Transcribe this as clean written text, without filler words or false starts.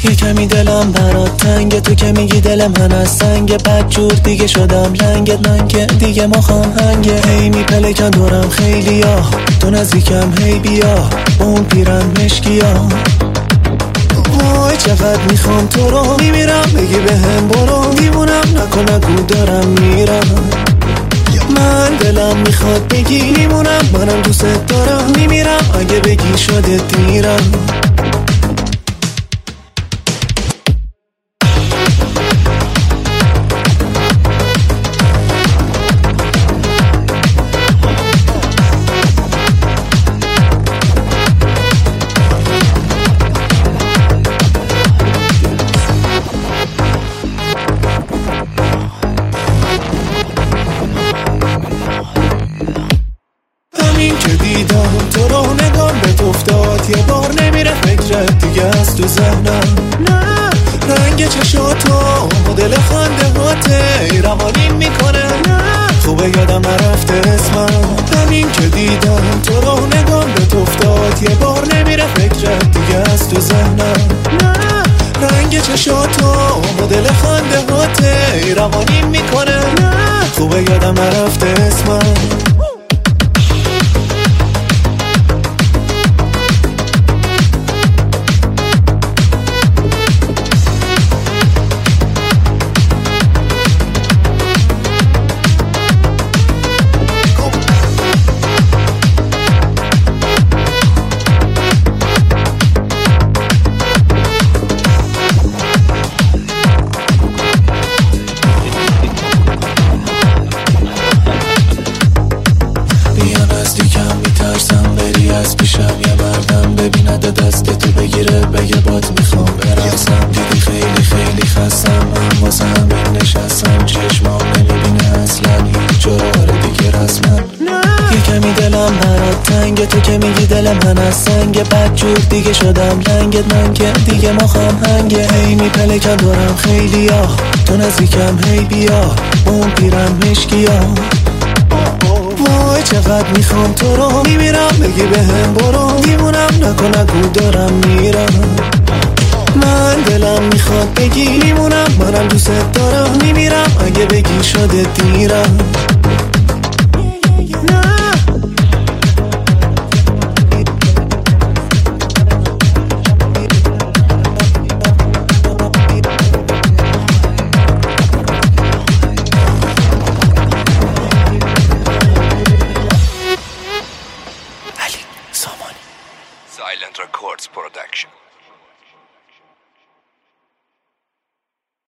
یه کمی دلم برات تنگه، تو که میگی دل من از سنگه. بدجور دیگه شدم لنگت، من که دیگه مخم هنگه. هی میپلکن دورم خیلی ها، تو نزدیکم هی بیا با اون پیرن مشکیا. وای چقدر میخوام تو رو، میمیرم بگی بهم برو. دیوونم نکن نگو دارم میرم، من دلم میخواد بگی میمونم، منم دوست دارم. میمیرم اگه بگی شده دیرم. همین که دیدم تو رو نگام بهت افتاد، یه بار نمیره فکرت دیگه از تو ذهنم. نه رنگ چشاتو مدل خنده هاته روانیم میکنه. نه خوبه یادم نرفته اسمم. همین که دیدم تو رو نگام بهت افتاد، یه بار نمیره فکرت دیگه از تو ذهنم. نه رنگ چشاتو مدل خنده هاته روانیم میکنه. نه خوبه یادم نرفته اسمم. میترسم بری از پیشم، یه مردم ببیند دست تو بگیره بگه بات میخوام برسم. دیدی خیلی خیلی خستم، من واسه همین نشستم. چشمام نمیبینه اصلا هیچ جراره دیگه رسمن. یه کمی دلم برات تنگه، تو که میگی دل من از سنگه. بدجور دیگه شدم لنگت، من که دیگه مخم هنگه. هی میپلکن دورم خیلی ها، تو نزدیکم هی بیا با اون پیرن مشکیا. وای چقدر میخوام تو رو، میمیرم بگی بهم برو. دیوونم نکن نگو دارم میرم، من دلم میخواد بگی میمونم، منم دوست دارم. میمیرم اگه بگی شده دیرم. Silent Records Production.